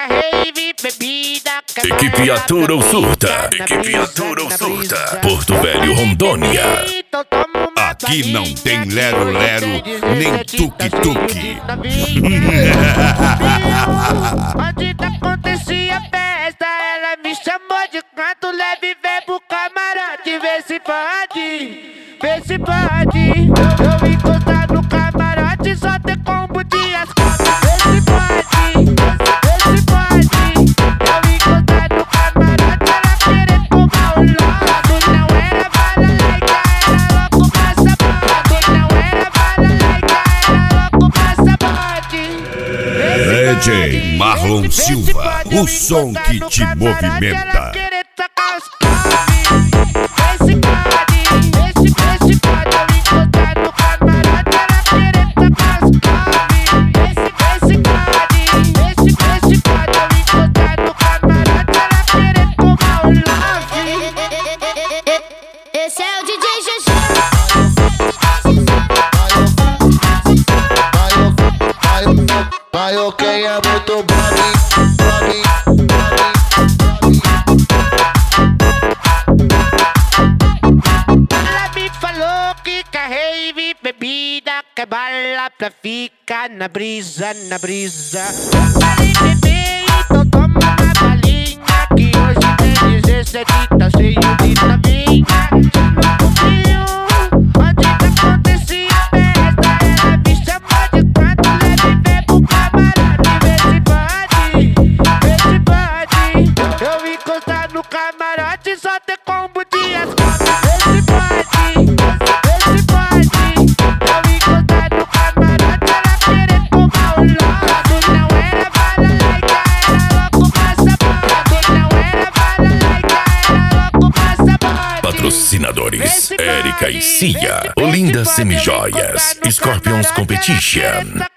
rave, bebida, Equipe Atura ou Surta. Equipe Atura ou Surta. Porto Velho, Rondônia. Aqui não tem lero-lero, nem tuque-tuque. Onde acontecia festa, ela me chamou de canto leve, vem pro camarote, vê se pode. Eu encostar no camarote, só ter combo de ascaldo, vê se pode. Eu encostar no camarote, ela querer tomar o lodo. Não era bala laica, era louco passaporte. Não era bala laica, era louco passaporte. DJ Marlon Silva, o som que te movimenta. Esse é o DJ GG. Vai, ok, é muito bom. Ela me falou que quer rave, bebida, quer bala pra ficar na brisa. Falei, bebê, então toma uma balinha, que hoje tem 17 e tá cheio de novinha. Onde acontecia festa, ela me chamou de canto leve, vem pro camarote, vê se pode. Eu encostar no camarote, só ter combo de ascaldo, vê se pode. Eu encostar no camarote, ela querer tomar o lodo. Não era bala laica, era louco passaporte. Não era bala laica, era louco passaporte. Patrocinadores: Érica e Cia, Olinda Semijoias, Scorpions Competition.